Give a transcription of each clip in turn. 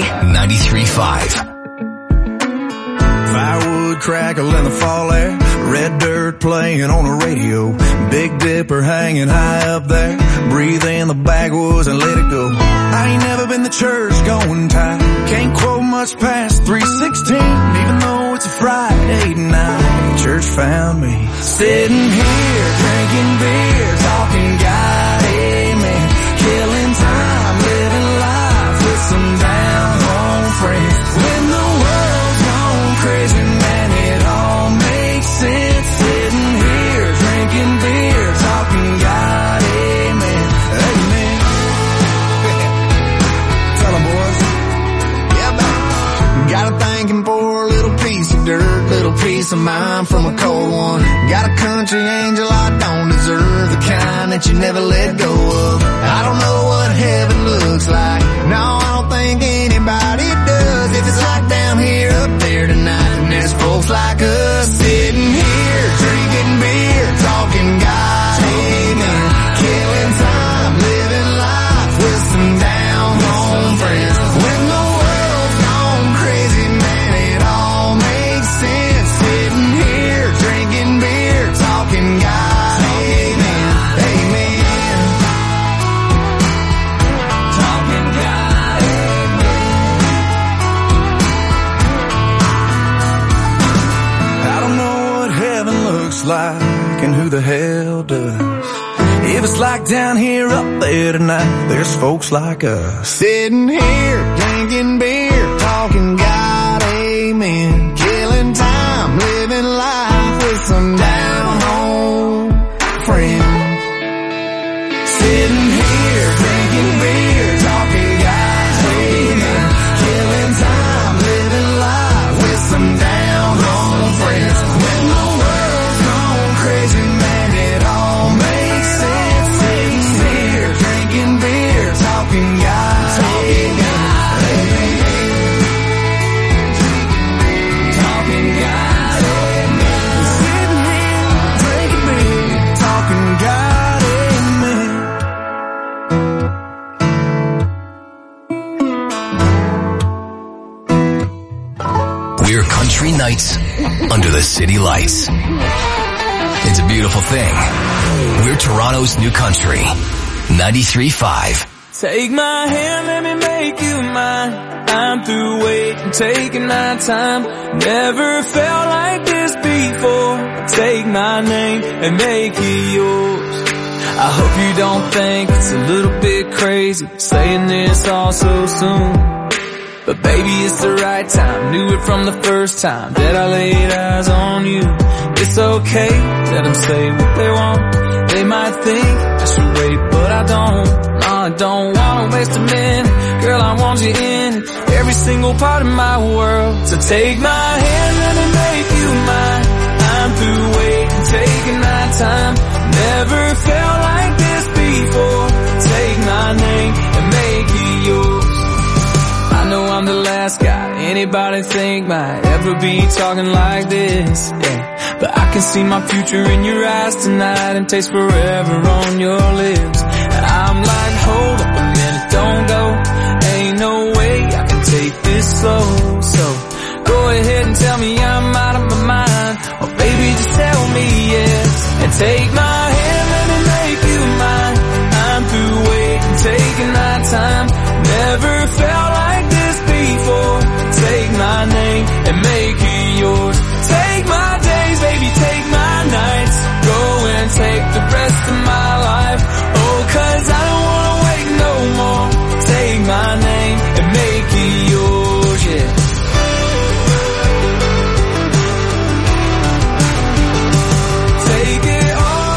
93.5. Firewood crackle in the fall air, red dirt playing on the radio, Big Dipper hanging high up there, breathe in the backwoods and let it go. I ain't never been to church going tight, can't quote much past 3:16, even though it's a Friday night. Church found me sitting here drinking beer, talking God, amen, killing time, living life with some down home friends. When the world's gone crazy, man, it all makes sense. Sitting here drinking beer, talking God, amen, amen. Tell 'em, boys. Yeah, man. Got a thanking for a little piece of dirt, little piece of mind from a cold one. Got a country angel I don't deserve, the kind that you never let go of. I don't know what heaven looks like, no, I don't think anybody does. If it's like down here, up there tonight, then there's folks like us sitting here drinking beer, talking God, amen, killing time, living life with some down home friends. When the world's gone crazy, man, it all makes sense. Sitting here drinking beer, talking God, amen, amen, talking God, amen. I don't know what heaven looks like and who the hell does. If it's like down here, up there tonight, there's folks like us sitting here drinking beer, talking God, amen, killing time, living life with some down home friends. Sitting here drinking beer, talking God, amen, killing time, living life with some down home friends. When the world's gone crazy, man, it all makes sense. Sitting here drinking beer, talking God, amen, talking God, amen. Sitting here drinking beer, talking God, amen. We're country nights under the city lights. It's a beautiful thing. We're Toronto's new country. 93.5. Take my hand, let me make you mine. I'm through waiting, taking my time. Never felt like this before. Take my name and make it yours. I hope you don't think it's a little bit crazy saying this all so soon. But baby, it's the right time. Knew it from the first time that I laid eyes on you. It's okay, let them say what they want. They might think I should wait, but I don't. No, I don't wanna waste a minute. Girl, I want you in every single part of my world. So take my hand, let me make you mine. I'm through waiting, taking my time. Never felt like this before. Take my name and make it yours. I know I'm the last guy anybody think might ever be talking like this, yeah. But I can see my future in your eyes tonight and taste forever on your lips. And I'm like, hold up a minute, don't go. Ain't no way I can take this slow. So go ahead and tell me I'm out of my mind, or baby just tell me yes. And take my hand, let me make you mine. I'm through waiting, taking my time. Never felt like this before. Take my name and make it yours. Take my days, baby, take my nights. Go and take the rest of my life. Oh, 'cause I don't wanna wait no more. Take my name and make it yours, yeah. Take it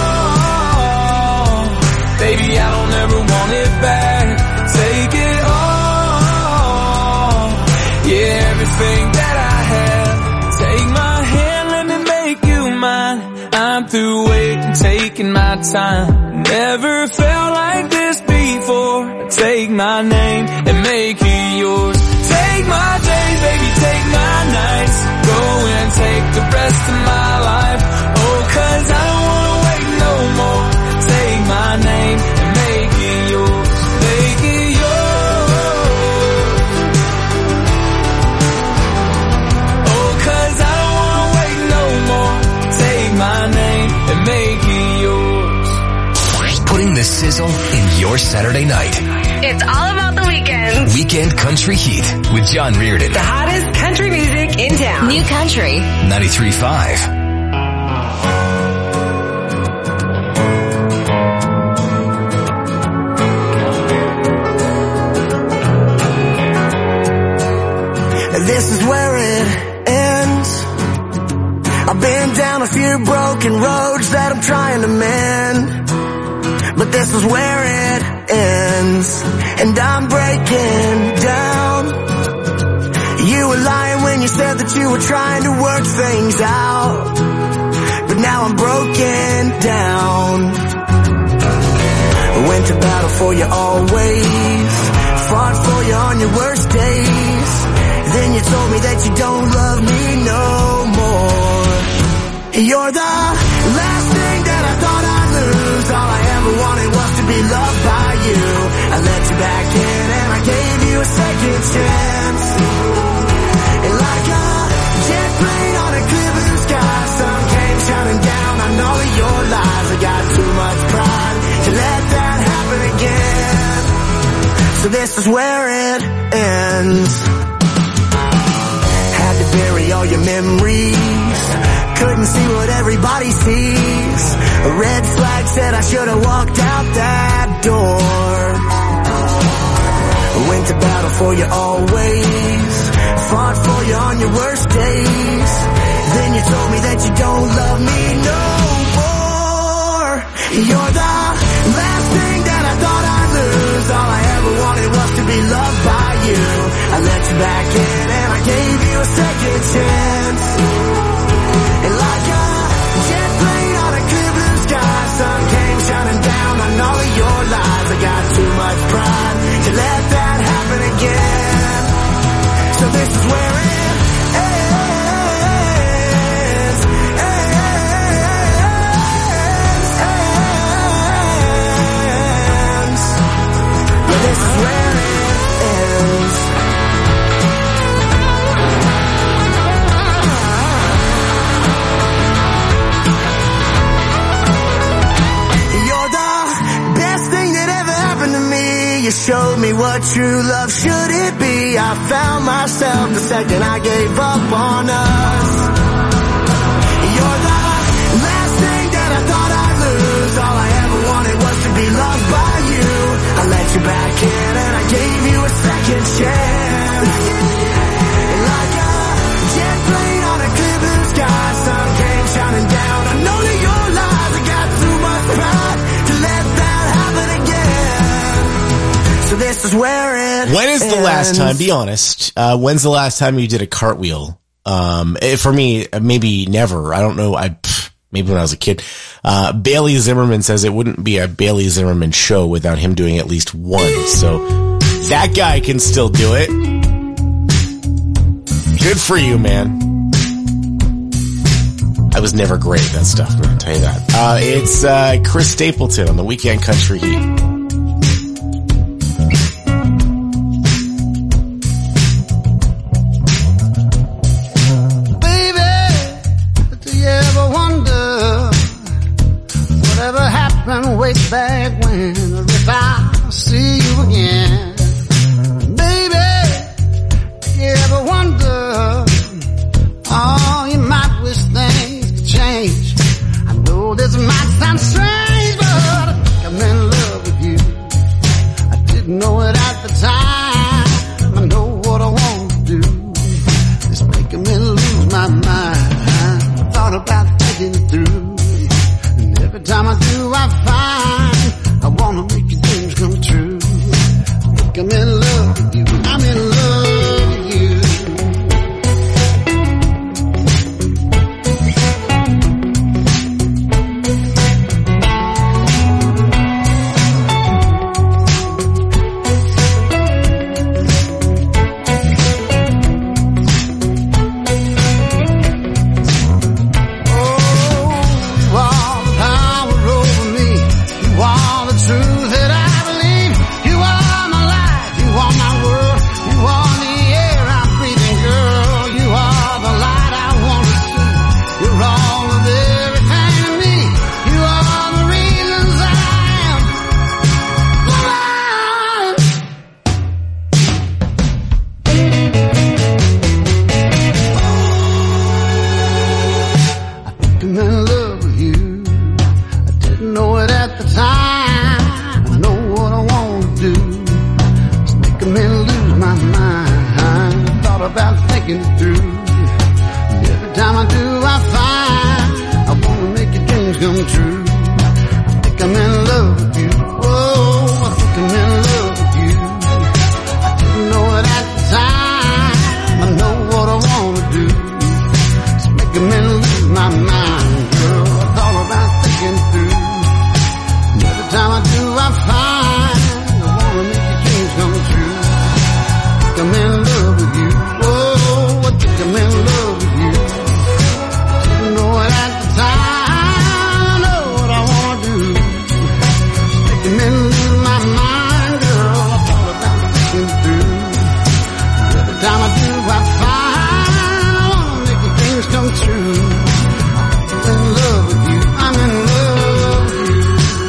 all. Baby, I don't ever want it back. Take it all. Yeah, everything that I have. Take my hand, let me make you mine. I'm through waiting, taking my time. Never felt like this before. Take my name and make it yours. Take my days, baby, take my nights. Go and take the rest of my life. Oh, 'cause I don't wanna wait no more. Take my name and make it yours. Make it yours. the sizzle in your Saturday night. It's all about the weekend. Weekend Country Heat with John Reardon. The hottest country music in town. New Country. 93.5. This is where it ends. I've been down a few broken roads that I'm trying to mend, but this is where it ends, and I'm breaking down. You were lying when you said that you were trying to work things out, but now I'm broken down. Went to battle for you always, fought for you on your worst days. Then you told me that you don't love me no more. You're the last thing that I thought I'd lose. All I ever wanted was to be loved by you. I let you back in and I gave you a second chance. And like a jet plane on a clear blue sky, sun came shining down on all of your lies. I got too much pride to let that happen again. So this is where it ends. Bury all your memories, couldn't see what everybody sees. A red flag said I should have walked out that door. Went to battle for you always, fought for you on your worst days. Then you told me that you don't love me no more. You're the last thing that I thought I'd lose. All I ever wanted was to be loved by you. I let you back in and I gave you a second chance. And like a jet plane on a clear blue sky, sun came shining down on all of your lies. I got too much pride to let that happen again. So this is where it ends. But this is where it ends. You showed me what true love should it be. I found myself the second I gave up on us. You're the last thing that I thought I'd lose. All I ever wanted was to be loved by you. I let you back in and I gave you a second chance. And like a jet plane on a clear blue sky, sun came shining down on all of your lies. I got too much pride to let that happen again. So this is where it When is the last time, be honest, when's the last time you did a cartwheel? For me, maybe never. I don't know. Maybe when I was a kid. Bailey Zimmerman says it wouldn't be a Bailey Zimmerman show without him doing at least one. So that guy can still do it. Good for you, man. I was never great at that stuff, I'm going to tell you that. It's Chris Stapleton on the Weekend Country Heat. Way back when, or if I see you again, baby, you ever wonder, oh, you might wish things could change. I know this might sound strange, but I think I'm in love with you. I didn't know it at the time. I know what I want to do. It's making me lose my mind. I thought about taking it through. Every time I do, I find I wanna make your dreams come true. Think I'm in love with you. I'm in love with you. think I'm in love with you. Oh, I think I'm in love with you. I didn't know it at the time. I know what I wanna do. It's making me lose my mind, girl. It's all about thinking through. And every time I do, I find I wanna make your dreams come true. I think I'm in love with you. Oh, I think I'm in love with you. I didn't know it at the time. Time I do, I find I wanna make the dreams come true. I'm in love with you. I'm in love with you.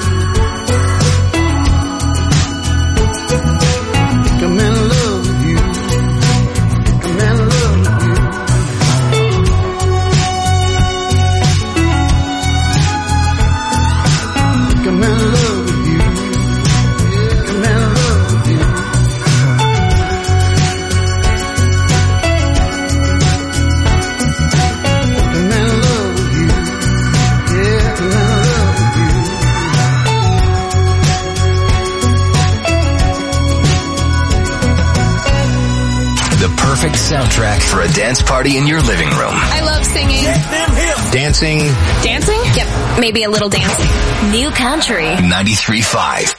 I think I'm in love with you. I think I'm in love with you. I think I'm in love with you. I think I'm in love with you. Perfect soundtrack for a dance party in your living room. I love singing. Dancing. Dancing? Yep, maybe a little dancing. New Country 93.5.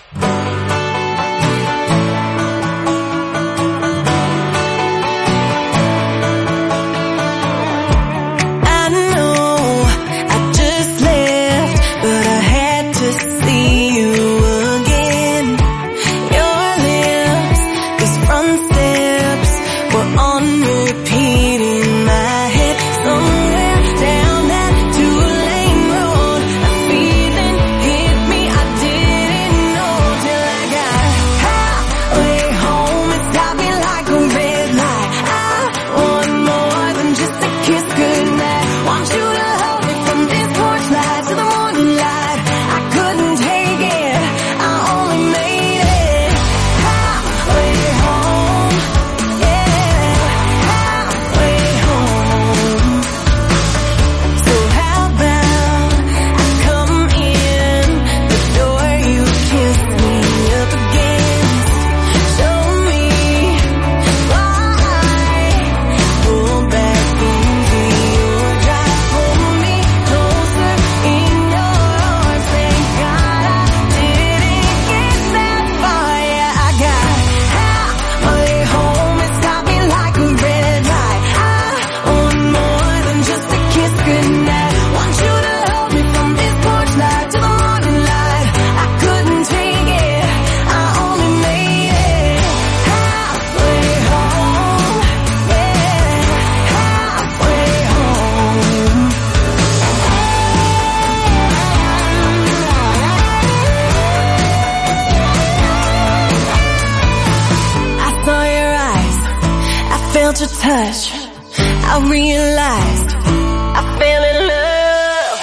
Your touch, I realized I fell in love.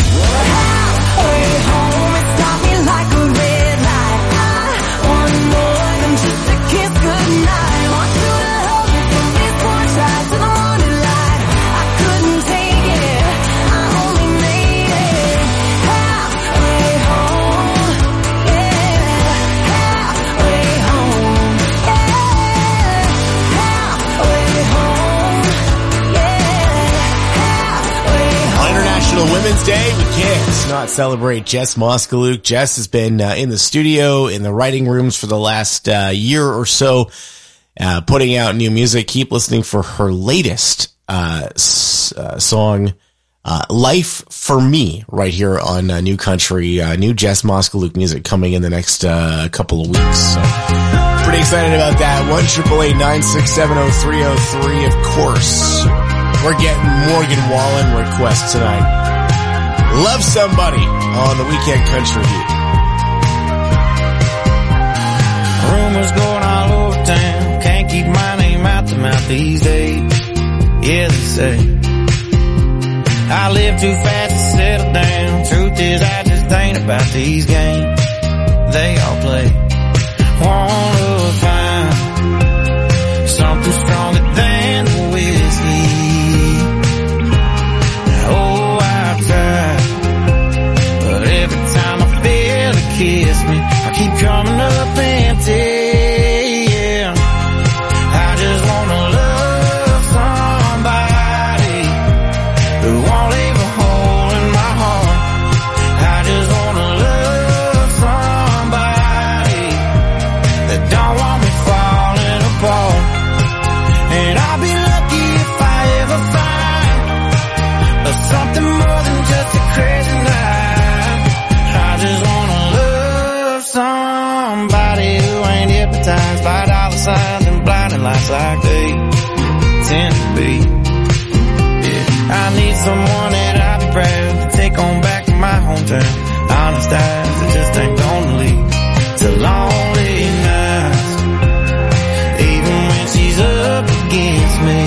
Halfway home, it stopped me like a red light. I want more than just a kiss goodnight. Want you to hold me from this porch light to the morning light. I couldn't take it, I only made it halfway home. Yeah, halfway home. Yeah, halfway home. International Women's Day, we can't not celebrate Jess Moskaluke. Jess has been in the studio, in the writing rooms for the last year or so, putting out new music. Keep listening for her latest song, Life for Me, right here on New Country. New Jess Moskaluke music coming in the next couple of weeks. So, pretty excited about that. 1-888-967-0303, of course. We're getting Morgan Wallen requests tonight. Love Somebody on the Weekend Country Heat. Rumors going all over town. Can't keep my name out the mouth these days. Yeah, they say I live too fast to settle down. Truth is, I just ain't about these games they all play. Wanna find something stronger than the whiskey. Oh, I've tried, but every time I feel a kick, someone that I'd be proud to take on back to my hometown. Honest eyes that just ain't gonna leave. It's a lonely night, even when she's up against me.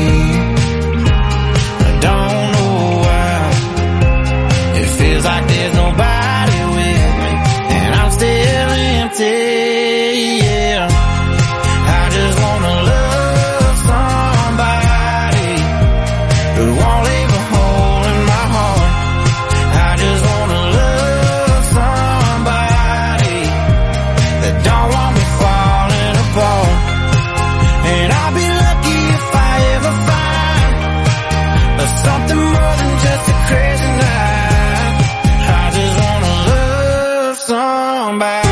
I don't know why it feels like there's nobody with me, and I'm still empty. Yeah, I just wanna love somebody who won't leave a hole in my heart. I just wanna love somebody that don't want me falling apart. And I'll be lucky if I ever find something more than just a crazy night. I just wanna love somebody.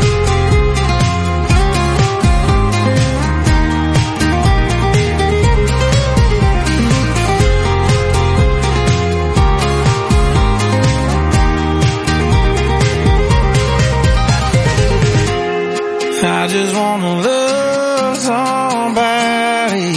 I just wanna love somebody.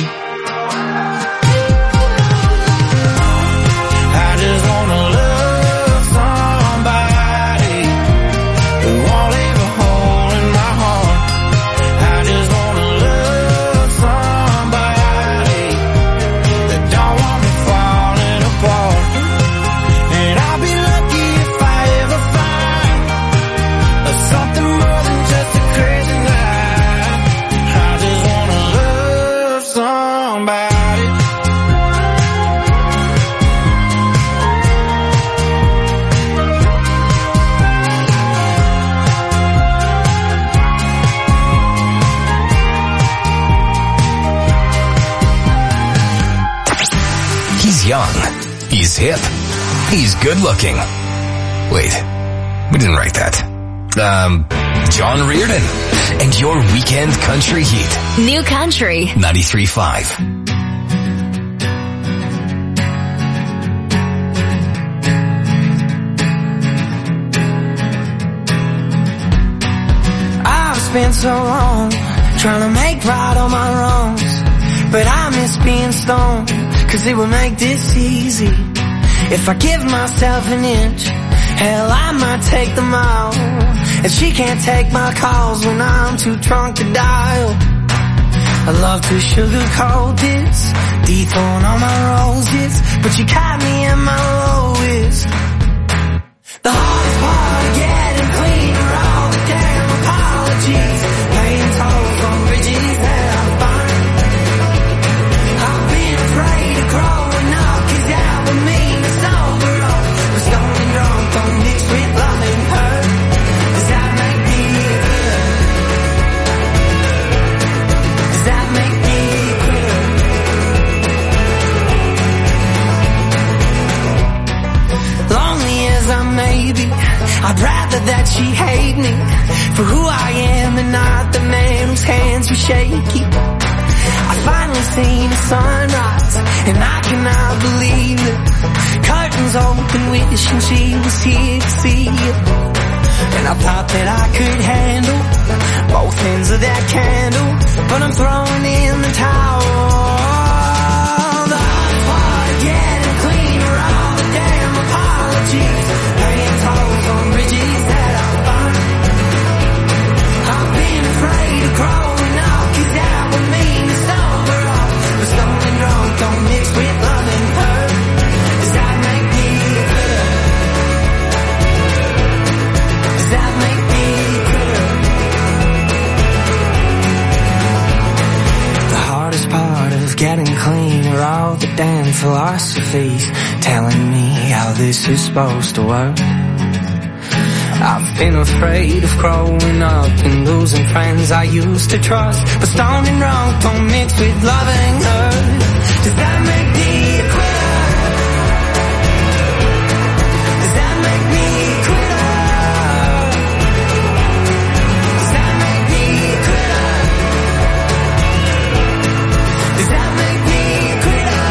I just wanna love somebody who won't leave a hole in my heart. I just wanna love somebody that don't want me falling apart. And I'll be lucky if I ever find something more than just a crazy night. I just wanna love somebody. He's young. He's hip. He's good looking. Wait, we didn't write that. John Reardon and your weekend country heat. New Country. 93.5. I've spent so long trying to make right all my wrongs, but I miss being stoned, 'cause it would make this easy. If I give myself an inch, hell, I might take the mile. And she can't take my calls when I'm too drunk to dial. I love to sugarcoat this, dethrone all my roses, but you caught me at my lowest. The hardest part of getting clean are all the damn apologies, paying tolls on bridges that I find. I've been afraid of growing up, 'cause that would mean it's sober up. But stoned and drunk don't mix with love and hurt. Does that make me good? Does that make me good? Lonely as I may be, I'd rather that she hate me for who I am and not the man whose hands were shaky. I finally seen the sunrise, and I cannot believe it. Curtains open, wishing she was here to see it. And I thought that I could handle both ends of that candle, but I'm throwing in the towel. The hardest part of getting clean are all the damn apologies, paying tolls on bridges that I find. I've been afraid of growing up, 'cause that would mean it's sober up. But stoned and drunk don't mix with love and hurt. Does that make me good? Does that make me good? The hardest part of getting clean are all the damn philosophies telling me how this is supposed to work. I've been afraid of growing up and losing friends I used to trust. But stoned and drunk don't mix with loving her. Does that make me a quitter? Does that make me a quitter? Does that make me a quitter? Does that make me a quitter?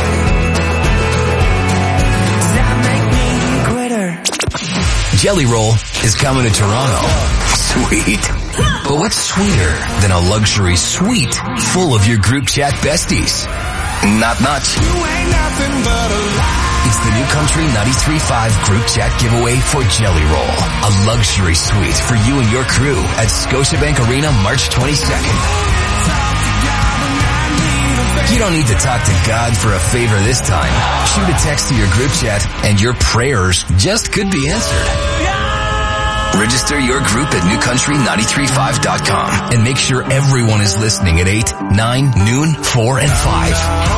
Does that make me a quitter? Jelly Roll is coming to Toronto. Sweet. But what's sweeter than a luxury suite full of your group chat besties? Not much. You ain't nothing but a lie. It's the New Country 93.5 group chat giveaway for Jelly Roll. A luxury suite for you and your crew at Scotiabank Arena March 22nd. You don't need to talk to God for a favor this time. Shoot a text to your group chat and your prayers just could be answered. Register your group at newcountry935.com and make sure everyone is listening at 8, 9, noon, 4, and 5.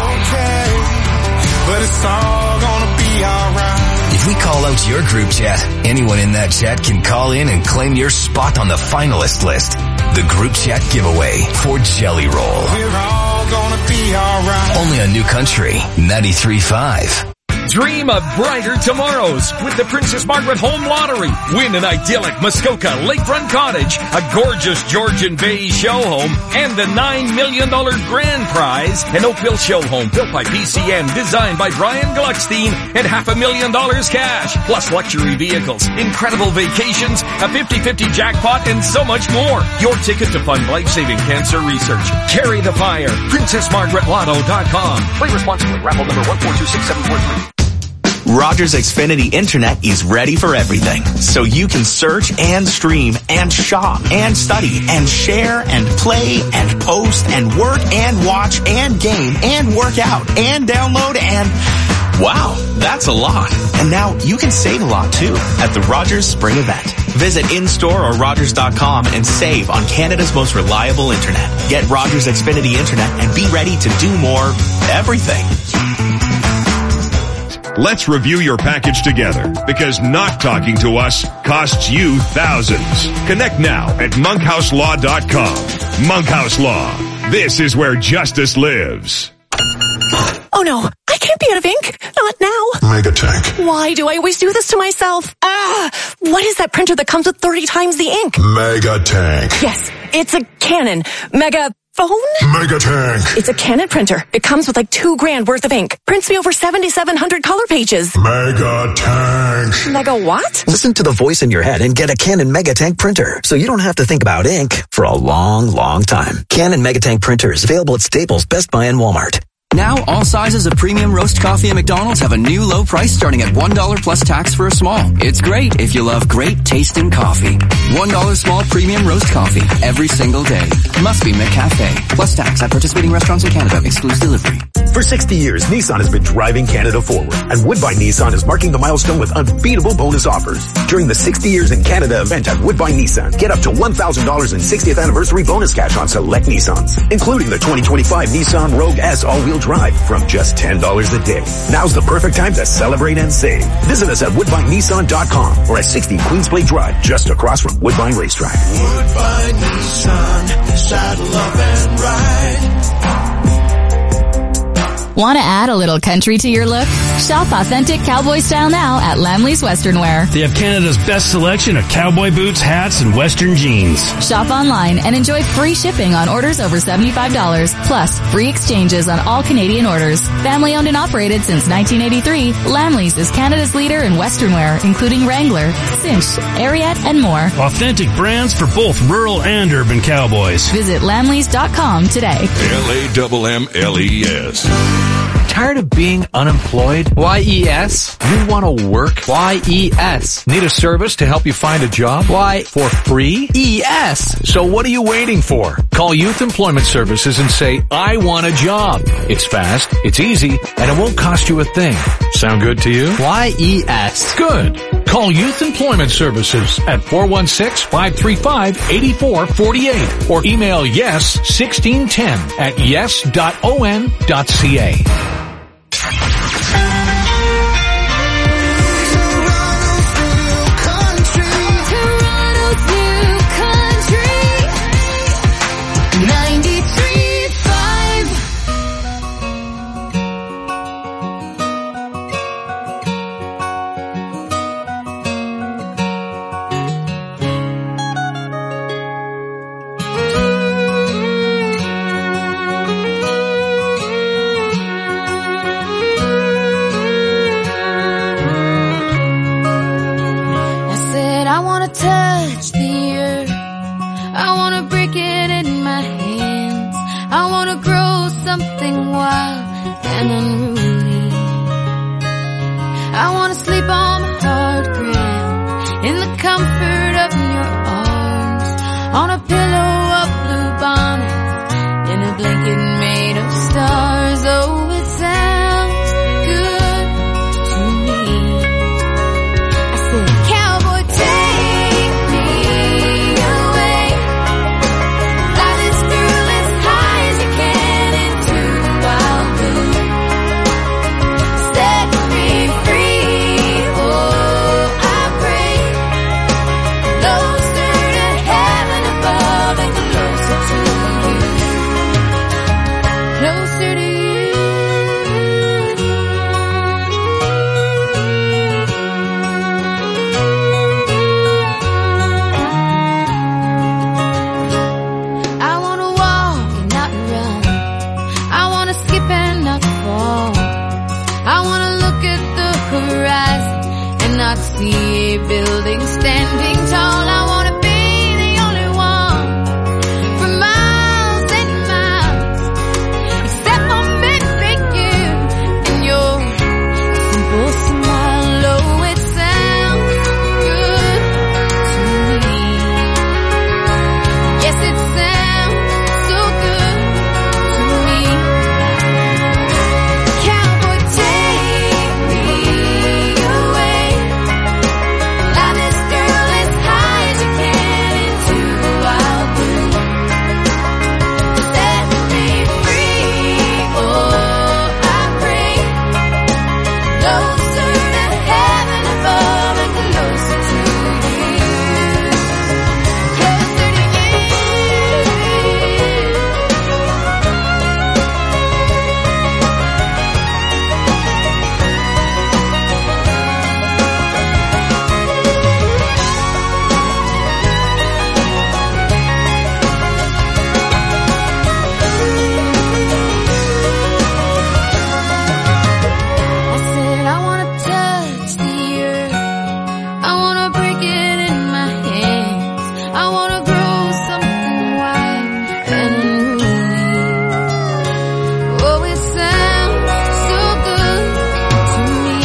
But it's all gonna be alright. If we call out your group chat, anyone in that chat can call in and claim your spot on the finalist list. The group chat giveaway for Jelly Roll. We're all gonna be alright. Only on New Country 93.5. Dream of brighter tomorrows with the Princess Margaret Home Lottery. Win an idyllic Muskoka lakefront cottage, a gorgeous Georgian Bay show home, and the $9 million grand prize, an Oakville show home built by PCM, designed by Brian Gluckstein, and $500,000 cash, plus luxury vehicles, incredible vacations, a 50-50 jackpot, and so much more. Your ticket to fund life-saving cancer research. Carry the fire. PrincessMargaretLotto.com. Play responsibly. Raffle number 1426743. Rogers Xfinity Internet is ready for everything. So you can search and stream and shop and study and share and play and post and work and watch and game and work out and download and... Wow, that's a lot. And now you can save a lot too at the Rogers Spring Event. Visit in-store or Rogers.com and save on Canada's most reliable internet. Get Rogers Xfinity Internet and be ready to do more everything. Let's review your package together, because not talking to us costs you thousands. Connect now at monkhouselaw.com. Monkhouse Law. This is where justice lives. Oh no, I can't be out of ink. Not now. Megatank. Why do I always do this to myself? What is that printer that comes with 30 times the ink? Megatank. Yes, it's a Canon. Megaphone? Megatank. It's a Canon printer. It comes with like $2,000 worth of ink. Prints me over 7,700 color pages. Megatank. Mega what? Listen to the voice in your head and get a Canon Megatank printer, so you don't have to think about ink for a long, long time. Canon Megatank printers available at Staples, Best Buy, and Walmart. Now, all sizes of premium roast coffee at McDonald's have a new low price starting at $1 plus tax for a small. It's great if you love great tasting coffee. $1 small premium roast coffee every single day. Must be McCafe. Plus tax at participating restaurants in Canada. Excludes delivery. For 60 years, Nissan has been driving Canada forward. And Woodbine Nissan is marking the milestone with unbeatable bonus offers. During the 60 Years in Canada event at Woodbine Nissan, get up to $1,000 in 60th anniversary bonus cash on select Nissans, including the 2025 Nissan Rogue S all-wheel drive from just $10 a day. Now's the perfect time to celebrate and save. Visit us at WoodbineNissan.com or at 60 Queensblade Drive, just across from Woodbine Racetrack. Woodbine Nissan, saddle up and ride. Want to add a little country to your look? Shop authentic cowboy style now at Lamley's Western Wear. They have Canada's best selection of cowboy boots, hats, and Western jeans. Shop online and enjoy free shipping on orders over $75, plus free exchanges on all Canadian orders. Family owned and operated since 1983, Lamley's is Canada's leader in Western wear, including Wrangler, Cinch, Ariat, and more. Authentic brands for both rural and urban cowboys. Visit Lamleys.com today. LAMMLES. Tired of being unemployed? YES. You want to work? YES. Need a service to help you find a job? Why? For free? ES. So what are you waiting for? Call Youth Employment Services and say, I want a job. It's fast, it's easy, and it won't cost you a thing. Sound good to you? YES. Good. Call Youth Employment Services at 416-535-8448 or email yes1610@yes.on.ca. I wanna sleep on the hard ground in the comfort of your arms, on a pillow of blue bonnets, in a blanket made of stars. Oh, it sounds good to me. I said, cowboy, take me away, fly this girl as high as you can into the wild blue, set me free. Oh, I pray, closer to heaven above and closer to you, closer to you. I wanna walk and not run, I wanna skip and not fall, I wanna look at the horizon and not see a building standing tall. I wanna be the only one for miles and miles, except for maybe you and your simple smile. Oh, it sounds good to me. Yes, it sounds so good to me. Cowboy, take me away, fly this girl as high as you can into the wild blue, set me free. Oh, I pray, closer to heaven above and closer to you, closer to you. I said, I wanna touch the earth, I wanna break it in my hands, I wanna grow something white and unruly. Oh, it sounds so good to me.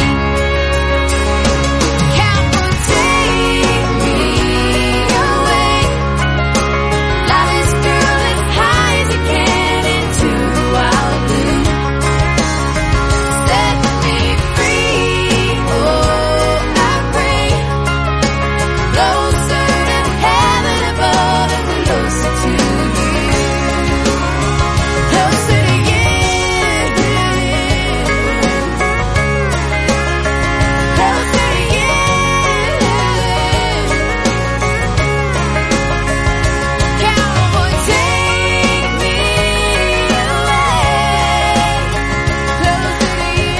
Cowboy, take me away, fly this girl as high as you can into the wild blue, set me free. Oh, I pray, closer to heaven above and closer to you, closer to you, closer to you. Cowboy, take me away, closer to you.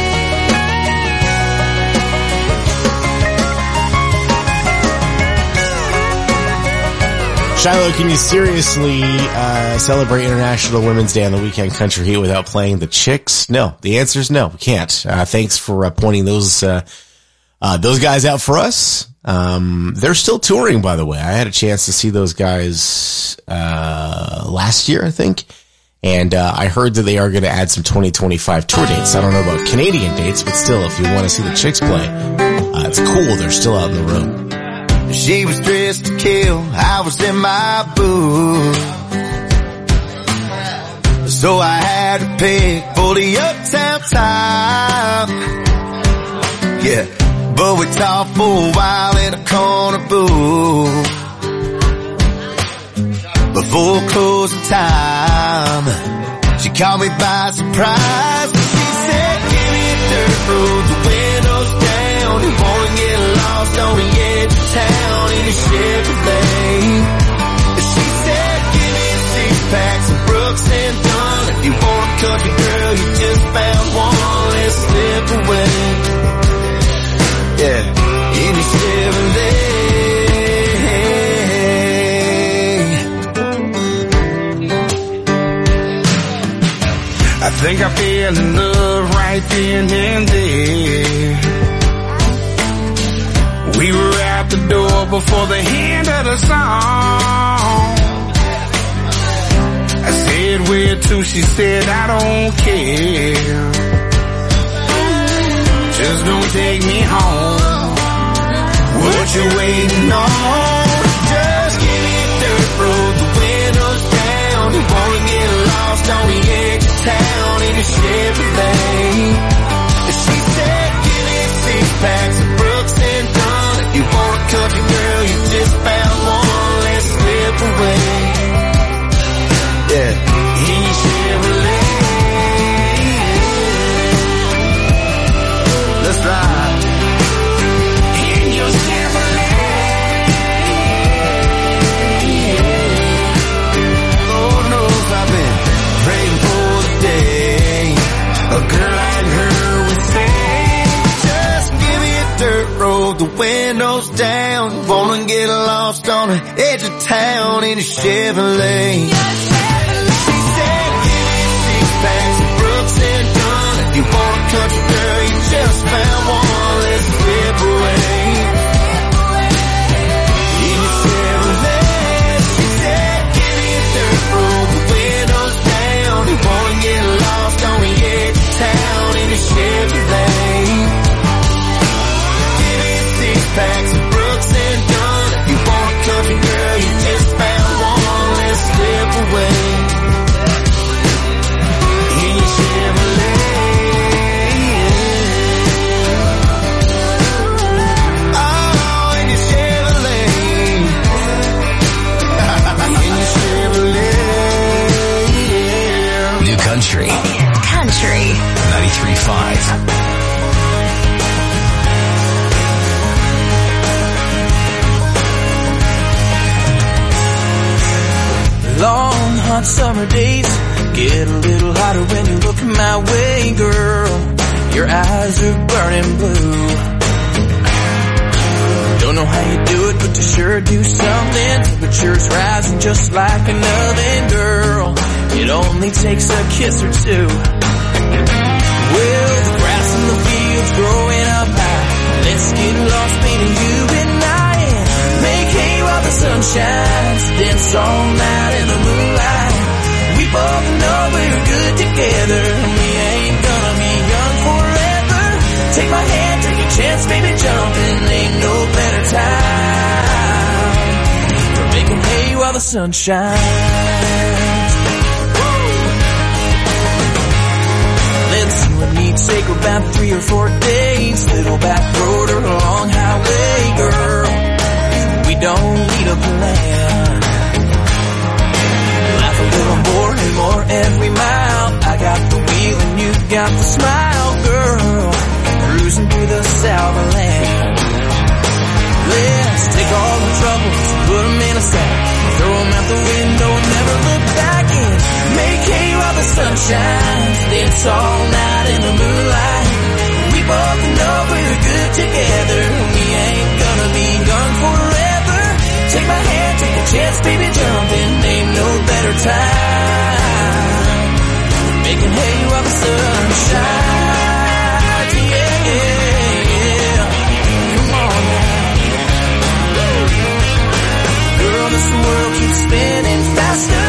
Shiloh, can you seriously celebrate International Women's Day on the Weekend Country Heat without playing the Chicks? No. The answer is no, we can't. Thanks for pointing those guys out for us. They're still touring, by the way. I had a chance to see those guys last year, I think. And I heard that they are going to add some 2025 tour dates. I don't know about Canadian dates, but still, if you want to see the Chicks play, it's cool. They're still out on the road. She was dressed to kill, I was in my booth, so I had to pick for the uptown top. Yeah, but we talked for a while in a corner booth before closing time. She caught me by surprise. She said, give me a dirt road, the windows down, you wanna get lost on the edge of town in a Chevrolet. She said, give me a six-pack, some Brooks and Dunn. If you want a country girl, you just found one, let's slip away. Yeah, in a Chevrolet. I think I fell in love right then and there. We were out the door before the end of the song. I said, where to? She said, I don't care. Just don't take me home. What you waiting on? Just give me a dirt road, the windows down. You wanna get lost on the edge of town in a Chevrolet. She said, give me 6 packs of Brooks and Dunn. If you want a country girl, you just found one. Let's slip away. Yeah, in your Chevrolet. Let's ride. In your Chevrolet. Lord knows I've been praying for the day a girl like her would say, just give me a dirt road, the windows down. Wanna get lost on the edge of town in a Chevrolet. She said, give me 6 packs of Brooks and Dunn. If you want a country girl, you just found one. Let's slip away. In your Chevrolet. She said, give me a dirt road, the windows down. You wanna get lost on the edge of town in a Chevrolet. Give me 6 packs of Brooks and Dunn. If you want a country girl, you just found one. Let's slip away. In your Chevrolet. Oh, in your Chevrolet. In your Chevrolet. New Country. Country. 93.5. Long, hot summer days get a little hotter when you look my way, girl. Your eyes are burning blue. Don't know how you do it, but you sure do something. Temperature's rising just like an oven, girl. It only takes a kiss or two. Well, the grass in the fields growing up high. Let's get lost, baby, you and I, and make hay while the sun shines. Dance all night in the moonlight. We both know we're good together. We ain't gonna be young forever. Take my hand, take a chance, baby, jump in. Ain't no better time for making hay while the sun shines. Let's see what needs take about 3 or 4 days. Little back road or a long highway, girl. We don't need a plan. Laugh a little more and more every mile. I got the wheel and you got the smile, girl. Cruising through the Southland. Let's take all the troubles, put them in a sack, throw them out the window and never look back in. Make hay while the sun shines. Dance all night in the moonlight. We both know we're good together. We ain't gonna be gone forever. Take my hand, take a chance, baby, jump in. Ain't no better time. Making hay while the sun shines. Yeah, yeah. Come on now. Girl, this world keeps spinning faster.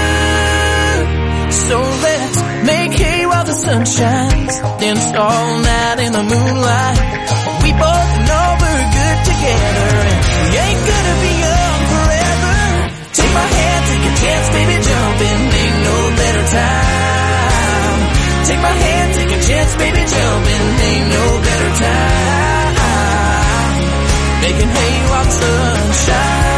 So let's make hay while the sun shines. Dance all night in the moonlight. We both know we're good together. And we ain't gonna be young forever. Take my hand, take a chance, baby, jump in. Ain't no better time. Take my hand, take a chance, baby, jump in. Ain't no better time. Making hay while the sun shines.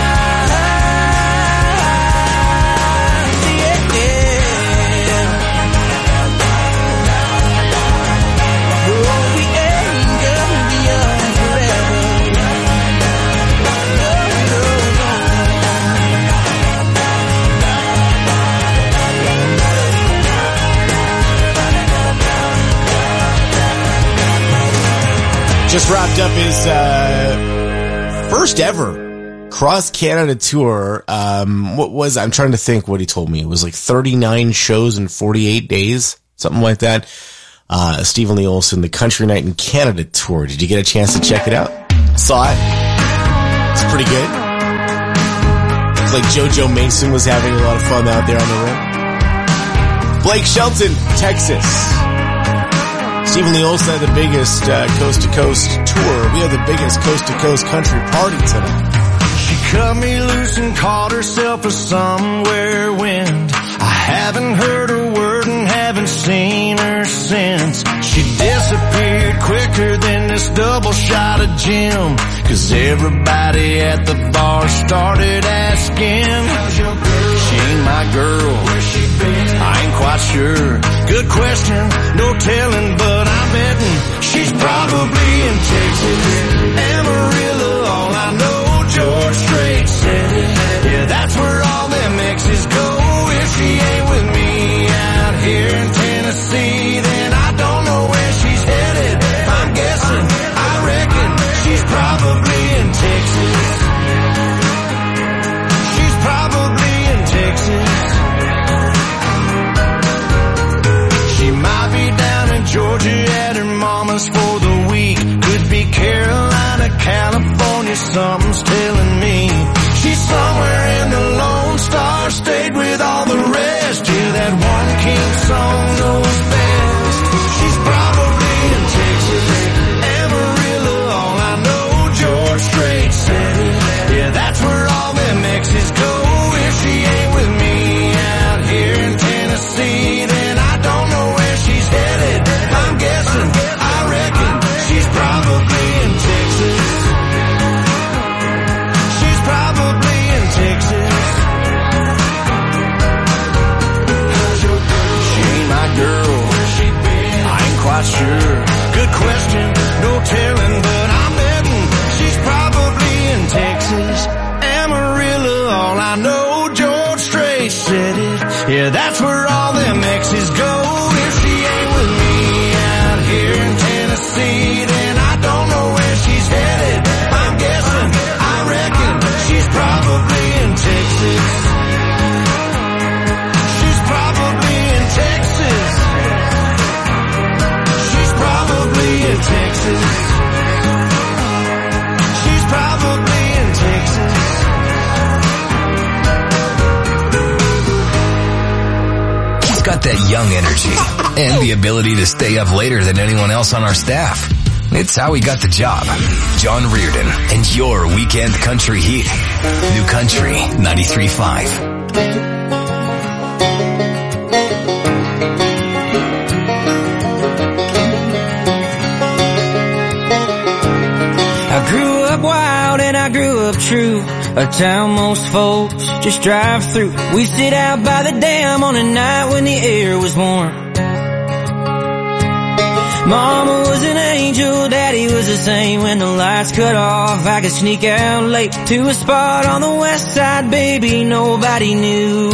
Just wrapped up his first ever cross Canada tour. I'm trying to think what he told me. It was like 39 shows in 48 days, something like that. Stephen Lee Olsen, the Country Night in Canada tour. Did you get a chance to check it out? Saw it. It's pretty good. It's like JoJo Mason was having a lot of fun out there on the road. Blake Shelton, Texas. Stephen Leol said the biggest coast-to-coast tour. We have the biggest coast-to-coast country party tonight. She cut me loose and called herself a somewhere wind. I haven't heard a word and haven't seen her since. She disappeared quicker than this double shot of gin. 'Cause everybody at the bar started asking, how's your girl? She ain't my girl. Where's she been? I ain't quite sure. Good question, no telling, but I'm betting she's probably in Texas. Amarillo, all I know, George Strait said it. Yeah, that's where all them exes go. If she ain't with me out here in Tennessee, then I don't know where she's headed. I'm guessing, I reckon she's probably in Texas. She's probably in Texas. She might be down in Georgia at her mama's for the week. Could be Carolina, California, something's telling me. She's somewhere in the Lone Star State with all the rest. Yeah, that one king song knows best. She's probably in Texas. Amarillo, all I know, George Strait said it. Yeah, that's where all them exes go. If she ain't with me out here in Tennessee, then I don't know where she's headed. I'm guessing, I reckon she's probably in Texas. She's probably in Texas. She ain't my girl. I ain't quite sure. Good question, no telling, but I'm betting she's probably in Texas. Amarillo, all I know, George Strait said it. Yeah, that's where all them exes go. If she ain't with me out here in Tennessee, then I don't know where she's headed. I'm guessing, I reckon she's probably in Texas. She's probably in Texas. She's probably in Texas. She's probably in Texas. He's got that young energy and the ability to stay up later than anyone else on our staff. It's how he got the job. John Reardon and your weekend country heat. New Country 93.5. I grew up wild and I grew up true. A town most folks just drive through. We sit out by the dam on a night when the air was warm. Mama was an angel, Daddy was the same. When the lights cut off, I could sneak out late to a spot on the west side, baby, nobody knew.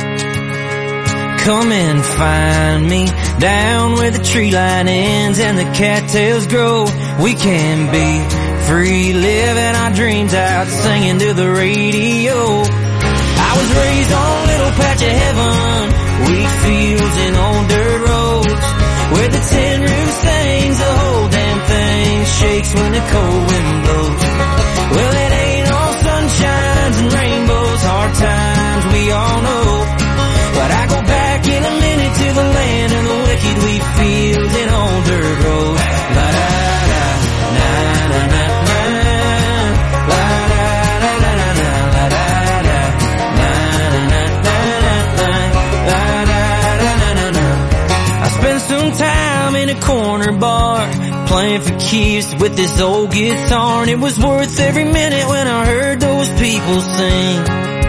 Come and find me down where the tree line ends and the cattails grow. We can be free, living our dreams out, singing to the radio. I was raised on a little patch of heaven, wheat fields and old dirt roads, where the tin roof sings, the whole damn thing shakes when the cold wind blows. Well, it ain't all sunshines and rainbows, hard times we all know. But I go back in a minute to the land of the wicked, wheat fields and old dirt roads. La-da-da, na-na-na-na, la-da-da-da-da-da, la-da-da, na-na-na-na-na, la-da-da-da-da-da. I spent some time in a corner bar playing for keeps with this old guitar, and it was worth every minute when I heard those people sing.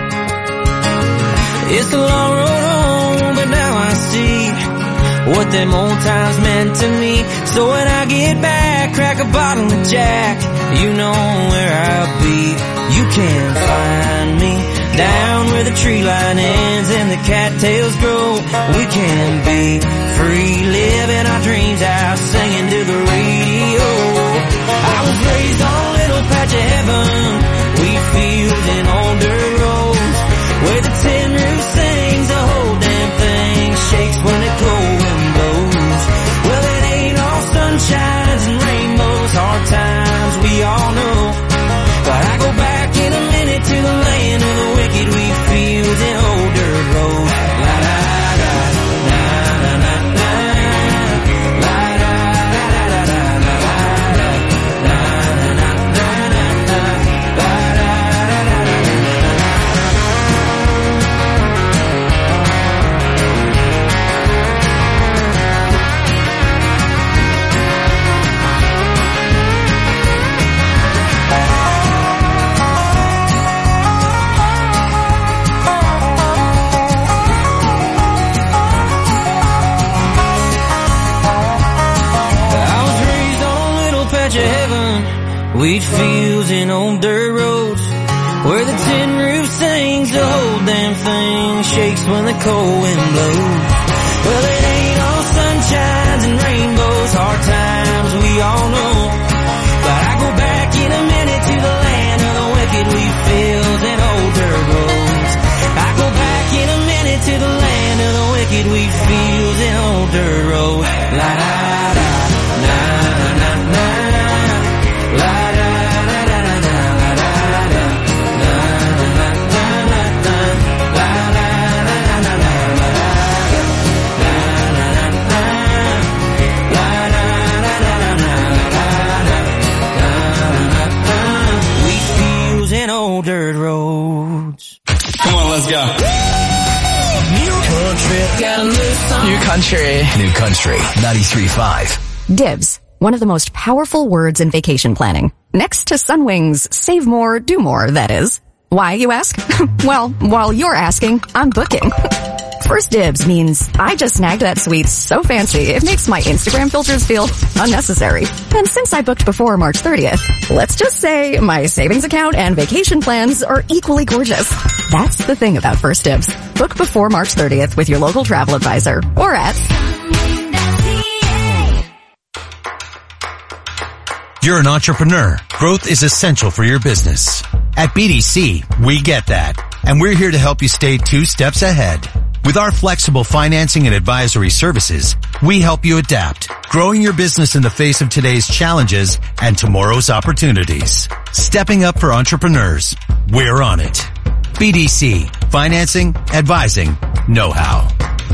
It's a long road home, but now I see what them old times meant to me. So when I get back, crack a bottle of Jack, you know where I'll be. You can find me down where the tree line ends and the cattails grow. We can be free, living our dreams out, singing to the radio. I was raised on a little patch of heaven, wheat fields and old dirt roads, where the tin roof sings, the whole damn thing shakes when the cold wind blows. Well, it ain't all sunshines and rainbows, hard times we all know. But I go back in a minute to the land of the wicked, wheat fields and old dirt roads. La-da-da, na-na-na-na, la-da-da. Wheat fields and old dirt roads, where the tin roof sings, the whole damn thing shakes when the cold wind blows. Well, it ain't all sunshines and rainbows, hard times we all know. But I go back in a minute to the land of the wicked wheat fields and old dirt roads. I go back in a minute to the land of the wicked wheat fields and old dirt roads. La da da, na na na, la da. Dirt roads. Come on, let's go. New Country 93.5. Dibs. One of the most powerful words in vacation planning. Next to Sunwing's save more, do more, that is. Why, you ask? Well, while you're asking, I'm booking. First dibs means I just snagged that suite so fancy it makes my Instagram filters feel unnecessary. And since I booked before March 30th, let's just say my savings account and vacation plans are equally gorgeous. That's the thing about First Dibs. Book before March 30th with your local travel advisor or at... You're an entrepreneur. Growth is essential for your business. At BDC, we get that. And we're here to help you stay 2 steps ahead. With our flexible financing and advisory services, we help you adapt, growing your business in the face of today's challenges and tomorrow's opportunities. Stepping up for entrepreneurs. We're on it. BDC. Financing, advising, know-how.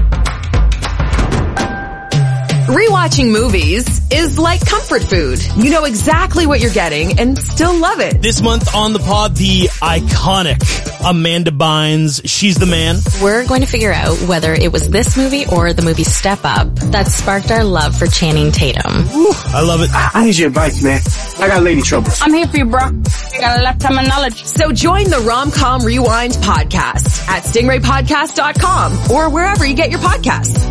Rewatching movies is like comfort food. You know exactly what you're getting and still love it. This month on the pod, the iconic Amanda Bynes, She's the Man. We're going to figure out whether it was this movie or the movie Step Up that sparked our love for Channing Tatum. Ooh, I love it. I need your advice, man. I got lady troubles. I'm here for you, bro. I got a lifetime of knowledge. So join the Rom-Com Rewind podcast at stingraypodcast.com or wherever you get your podcasts.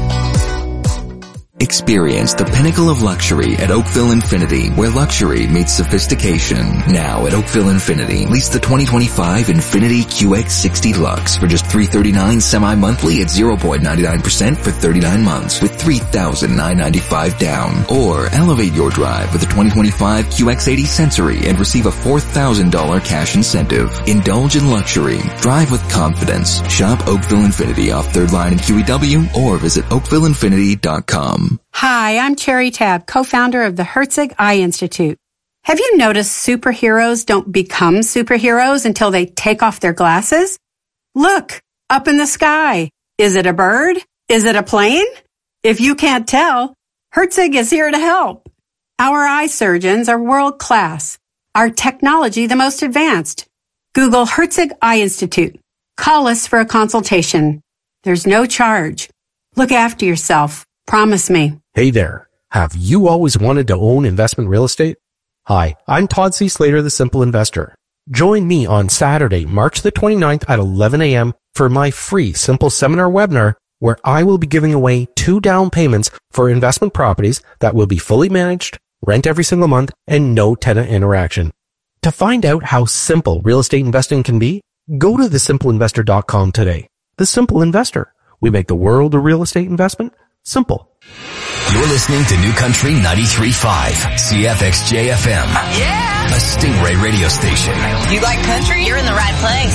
Experience the pinnacle of luxury at Oakville Infinity, where luxury meets sophistication. Now at Oakville Infinity, lease the 2025 Infinity QX60 Lux for just $339 semi-monthly at 0.99% for 39 months with $3,995 down. Or elevate your drive with the 2025 QX80 Sensory and receive a $4,000 cash incentive. Indulge in luxury. Drive with confidence. Shop Oakville Infinity off 3rd Line in QEW or visit oakvilleinfinity.com. Hi, I'm Cherry Tabb, co-founder of the Herzig Eye Institute. Have you noticed superheroes don't become superheroes until they take off their glasses? Look, up in the sky. Is it a bird? Is it a plane? If you can't tell, Herzig is here to help. Our eye surgeons are world class. Our technology the most advanced. Google Herzig Eye Institute. Call us for a consultation. There's no charge. Look after yourself. Promise me. Hey there. Have you always wanted to own investment real estate? Hi, I'm Todd C. Slater, the Simple Investor. Join me on Saturday, March the 29th at 11 a.m. for my free Simple Seminar webinar where I will be giving away 2 down payments for investment properties that will be fully managed, rent every single month, and no tenant interaction. To find out how simple real estate investing can be, go to thesimpleinvestor.com today. The Simple Investor. We make the world of real estate investment simple. You're listening to New Country 93.5, CFXJ-FM. Yeah! A Stingray radio station. You like country? You're in the right place.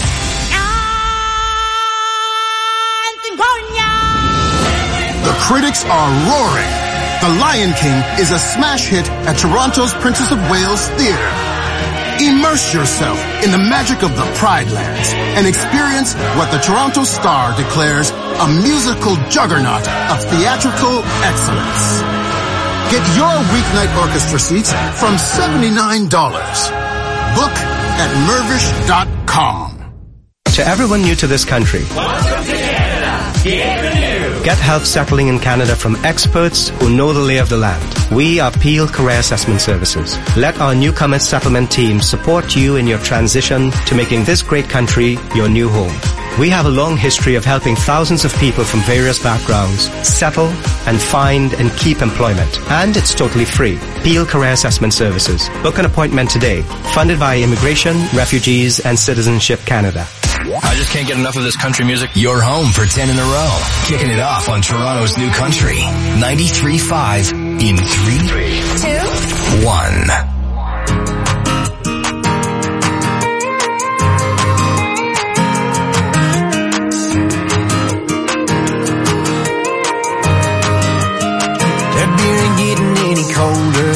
The critics are roaring. The Lion King is a smash hit at Toronto's Princess of Wales Theatre. Immerse yourself in the magic of the Pride Lands and experience what the Toronto Star declares a musical juggernaut of theatrical excellence. Get your weeknight orchestra seats from $79. Book at Mervish.com. To everyone new to this country, welcome to Canada. Get the new. Get help settling in Canada from experts who know the lay of the land. We are Peel Career Assessment Services. Let our newcomer settlement team support you in your transition to making this great country your new home. We have a long history of helping thousands of people from various backgrounds settle and find and keep employment. And it's totally free. Peel Career Assessment Services. Book an appointment today. Funded by Immigration, Refugees and Citizenship Canada. I just can't get enough of this country music. You're home for 10 in a row. Kicking it off on Toronto's New Country. 93.5 in 3, 2, 1. Colder,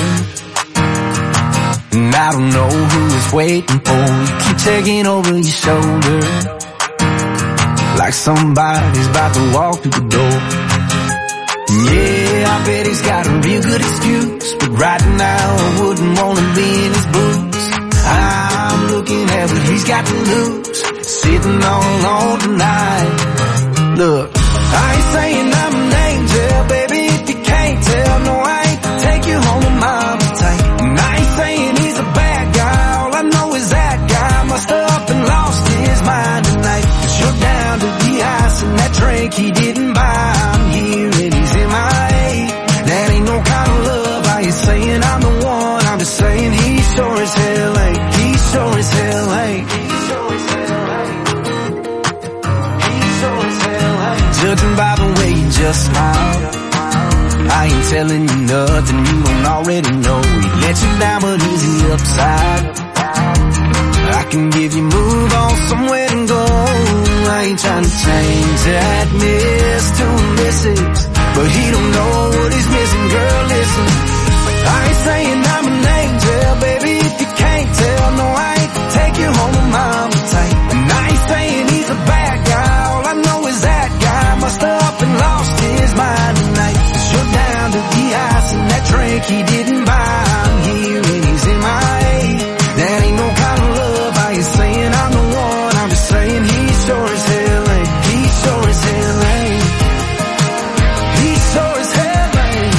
and I don't know who is waiting for you. Keep taking over your shoulder, like somebody's about to walk through the door. Yeah, I bet he's got a real good excuse, but right now I wouldn't want to be in his boots. I'm looking at what he's got to lose, sitting all alone tonight. Look, I ain't saying I'm an angel, baby, if you can't tell, no I ain't. Take you home to mama tight. And I ain't saying he's a bad guy. All I know is that guy must have up and lost his mind tonight. But you're down to the ice and that drink he didn't buy. I'm here and he's in my eight. That ain't no kind of love. I ain't saying I'm the one. I'm just saying he sure as hell ain't. He sure as hell ain't. He sure as hell ain't. He sure as hell ain't. Judging by the way you just smiled, I ain't telling you nothing you don't already know. He let you down, but he's the upside. I can give you move on somewhere to go. I ain't trying to change that miss to a missus, but he don't know what he's missing, girl, listen. I ain't saying I'm an angel, baby, if you can't tell, no I ain't. Take you home to mama tight. And I ain't saying he's a bad guy, all I know is that guy must have up and lost his mind tonight. You're down to the ice and that drink he didn't buy. I'm here and he's in my eight. That ain't no kind of love. I ain't saying I'm the one. I'm just saying he sure as hell ain't. He sure as hell ain't. He sure as hell ain't.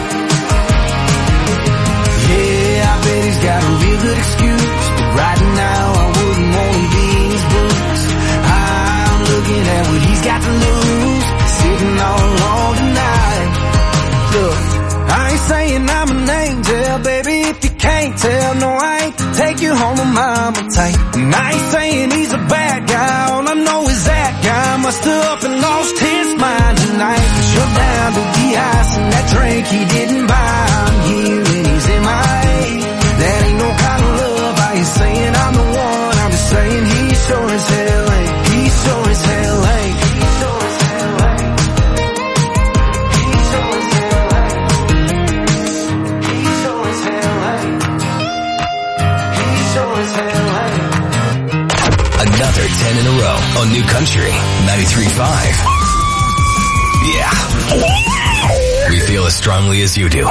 Yeah, I bet he's got a real good excuse, but right now I wouldn't want to be in his boots. I'm looking at what he's got to lose, sitting all alone tonight. Look, I ain't saying I'm an angel, baby, if you can't tell, no I ain't. Take you home to mama tight. And I ain't saying he's a bad guy, all I know is that guy must have up and lost his mind tonight. Cause you're down to the ice and that drink he didn't buy. I'm here and he's in my eight. That ain't no kind of love. I ain't saying I'm the one. I'm just saying he sure as hell ain't. He sure as hell ain't. He sure as hell ain't. He sure as hell ain't. He sure as hell ain't. He sure as hell ain't. Another 10 in a row on New Country 93.5. Yeah. We feel as strongly as you do.